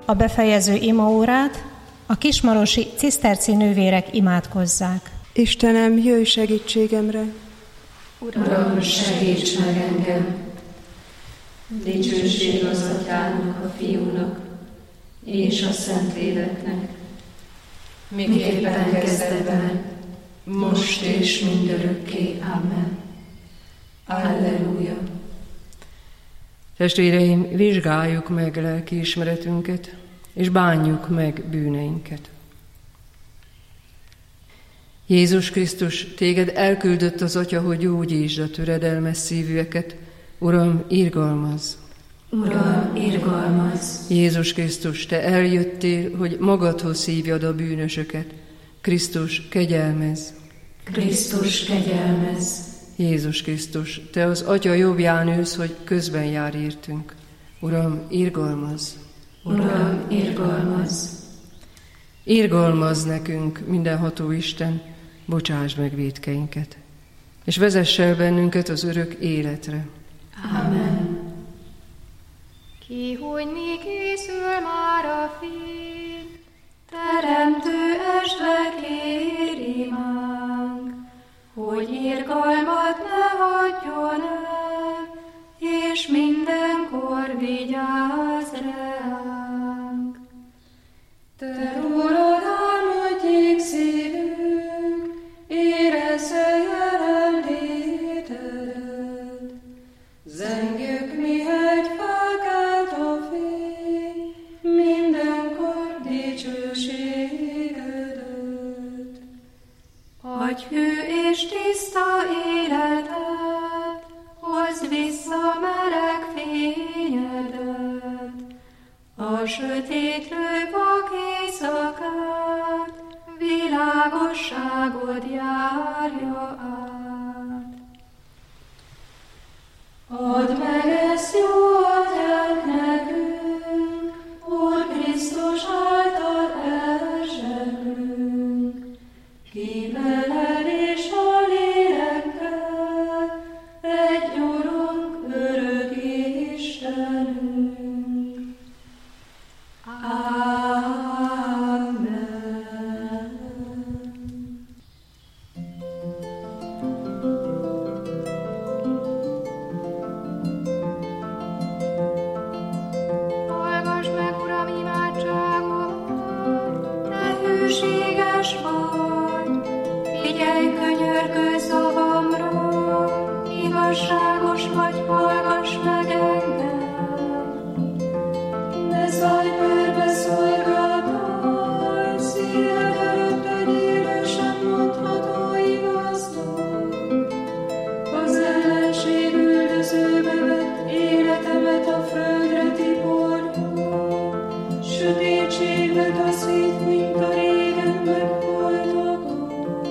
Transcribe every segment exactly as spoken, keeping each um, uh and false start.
a befejező imaórát a kismarosi ciszterci nővérek imádkozzák. Istenem, jöjj segítségemre! Uram, segíts meg engem! Dicsőség az Atyának, a Fiúnak és a Szentléleknek, miképpen kezdetben, most és mindörökké. Amen. Alleluja! Testvéreim, vizsgáljuk meg lelkiismeretünket, és bánjuk meg bűneinket. Jézus Krisztus, téged elküldött az Atya, hogy gyógyítsd a töredelmes szívűeket. Uram, irgalmazz! Uram, irgalmazz! Jézus Krisztus, te eljöttél, hogy magadhoz hívjad a bűnösöket. Krisztus, kegyelmezz! Krisztus, kegyelmezz! Jézus Krisztus, te az Atya jobbján ülsz, hogy közben jár értünk. Uram, irgalmazz! Uram, irgalmazz! Irgalmazz nekünk, mindenható Isten, bocsáss meg vétkeinket, és vezess el bennünket az örök életre. Amen. Kihújni készül már a fény, teremtő esve kér imánk, hogy irgalmat ne hagyjon el, és mindenkor vigyázz ránk. Te rólad álmodjék szívünk, érezze jelenlétedet. Zengjük, mihegy felkelt a fény, mindenkor dicsőségedet. Adj hű és tiszta életet, hozd vissza meleg fényedet. A sötétlő vak éjszakát, világosságod járja át. Add meg ezt jó Atyánk nekünk, Úr Krisztus által elzseblünk. Ki veled és a lélekkel, egy Urunk, örök Istenünk. Igazságos vagy, hallgass meg engem. Ne szállj perbe szolgáltaj, szíved előtt egy élősen mondható igaznak. Az ellenség üldözőbe vett életemet a földre tiporja, sötétségbe taszít, mint a régen megboldogot.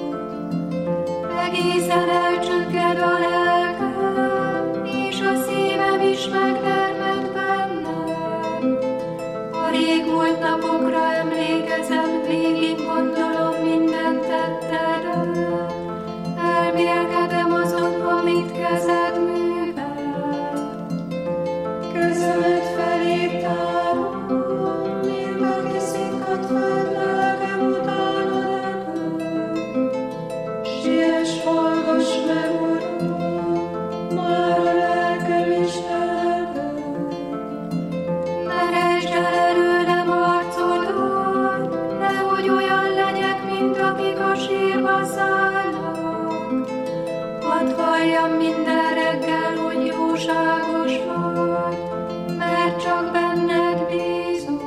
Egészen elcsökked a lelkem, és a szívem is megtermett bennem. A régmúlt napokra emlékezem, végig gondolom minden tettedet. Elmélkedem azon, amit kezed művel. Kezemet felé tárom, mint aki szikkat fed, lelkem utána repül. Siess, hallgass meg, Uram, már a lelkem is telepel. Ne rejtsd el előlem arcodon, nehogy olyan legyek, mint akik a sírba szállnak. Hadd halljam minden reggel, hogy jóságos vagy, mert csak benned bízom.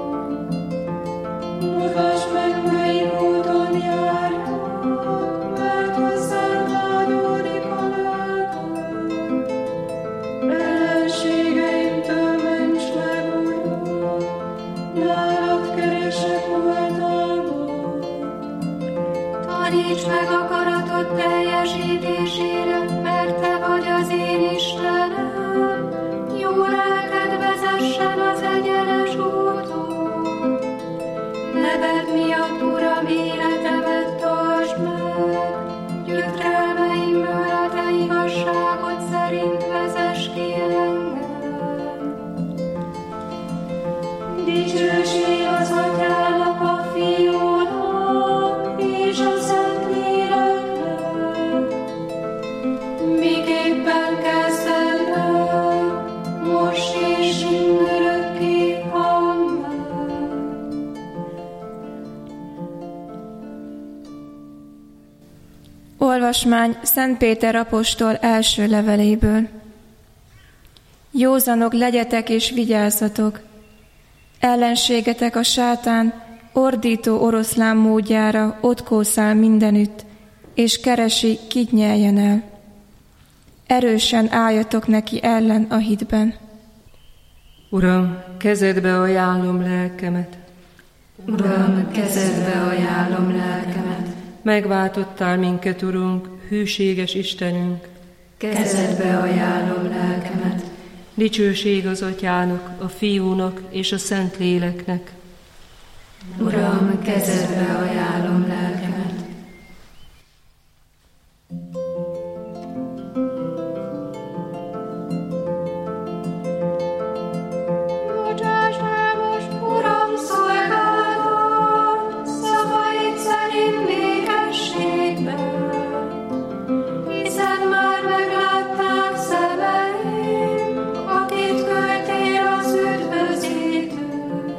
Mutasd meg, melyik úton járjak, mert hozzád vágyódik a lelkem. Ellenségeimtől ments meg, Uram, nálad keresek oltalmat. Taníts meg akaratod teljesítésére, mert te vagy az én Istenem. Jó lelked vezessen az Dicsőség az Atyának, a Fiúnak és a Szentléleknek, miképpen kezdetben, most és mindörökké. Amen. Olvasmány Szent Péter apostol első leveléből. Józanok legyetek és vigyázzatok! Ellenségetek a sátán ordító oroszlán módjára ott kószál mindenütt, és keresi, kit nyeljen el. Erősen álljatok neki ellen a hitben. Uram, kezedbe ajánlom lelkemet. Uram, kezedbe ajánlom lelkemet. Megváltottál minket, Urunk, hűséges Istenünk. Kezedbe ajánlom lelkemet. Dicsőség az Atyának, a Fiúnak és a Szentléleknek. Uram, kezedbe ajánlom lelkemet. Bocsáss el most, Uram, szolgálatot, szavaid szerint békességben, hiszen már meglátták szemeim, akit küldtél az üdvözítőt.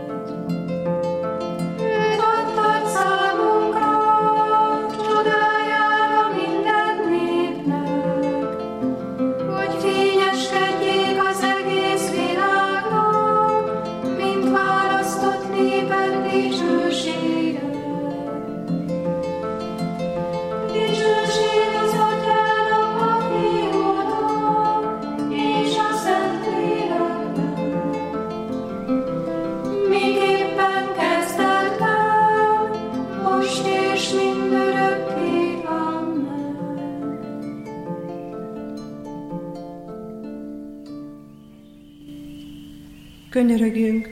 Őt adtad számunkra, csodájára minden népnek, hogy fényeskedjék az egész világnak, mint választott néped dicsősége. Dicsőség az Atyának, a Fiúnak és a Szentléleknek, miképpen kezdetben, most és mindörökké. Amen. Könyörögjünk!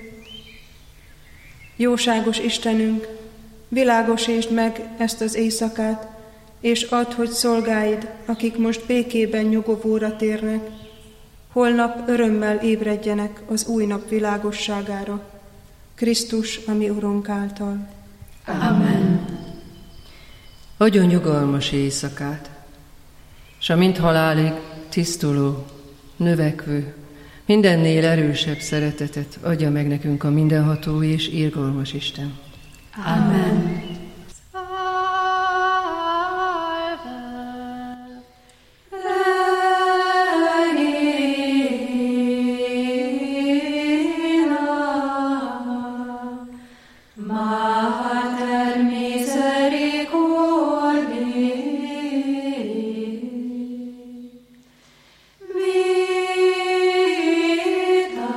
Jóságos Istenünk, világosítsd meg ezt az éjszakát, és add, hogy szolgáid, akik most békében nyugovóra térnek, holnap örömmel ébredjenek az új nap világosságára, Krisztus, a mi Urunk által. Amen. Adjon nyugalmas éjszakát, s a mint halálig tisztuló, növekvő, mindennél erősebb szeretetet adja meg nekünk a mindenható és irgalmas Isten. Amen. Mater misericordiae, vita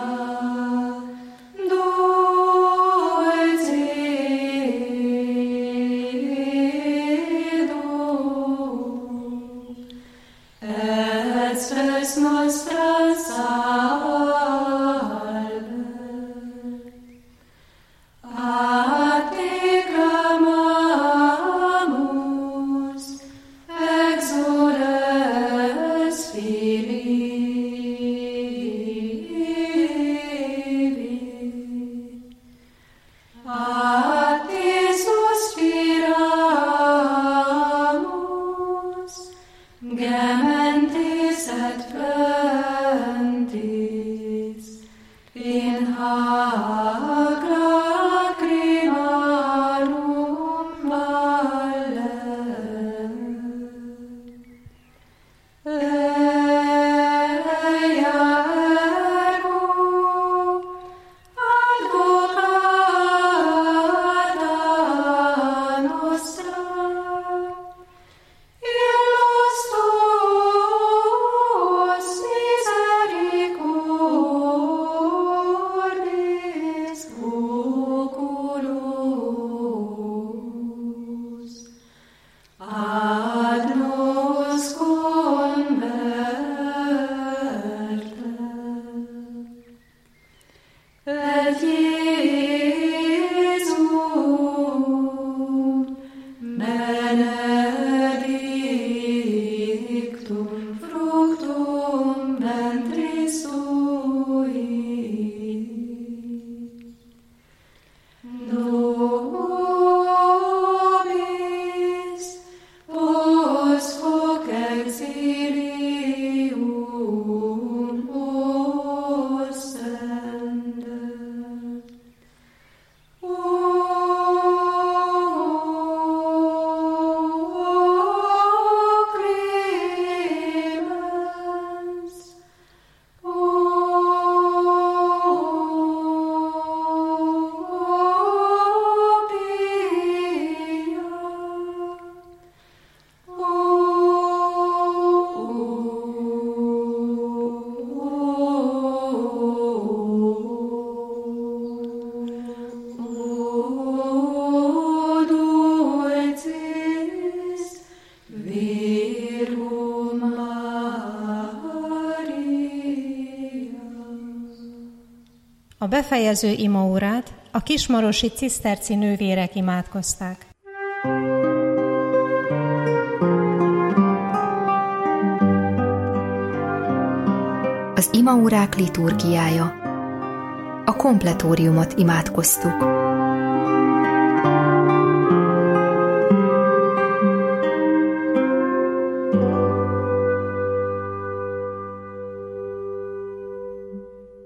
dulcedo, et spes nostra salve. A te clamamus, exules Filii. A te suspiramus, gementes et plentis, in hac lacrimarum valle. Eia ergo, advocata nostra, illos tuos misericordis oculus, ad nos converte. Et Iesum benedictum fructum ventris tui. befejező imaórát a kismarosi ciszterci nővérek imádkozták. Az imaórák liturgiája. A kompletóriumot imádkoztuk.